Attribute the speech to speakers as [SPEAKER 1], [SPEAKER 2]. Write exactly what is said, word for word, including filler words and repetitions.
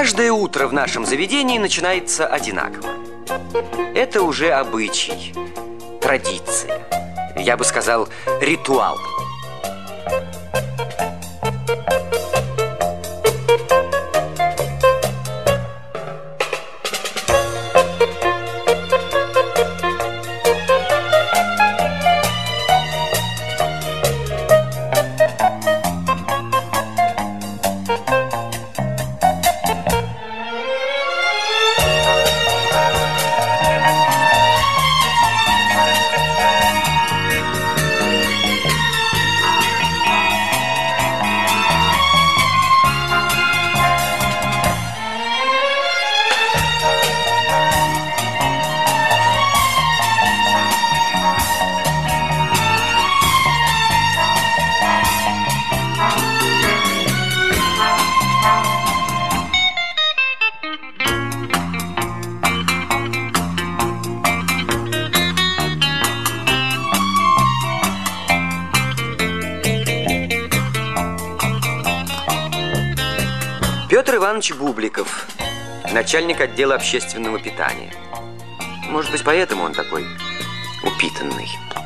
[SPEAKER 1] Каждое утро в нашем заведении начинается одинаково. Это уже обычай, традиция. Я бы сказал, ритуал. Петр Иванович Бубликов, начальник отдела общественного питания. Может быть, поэтому он такой упитанный.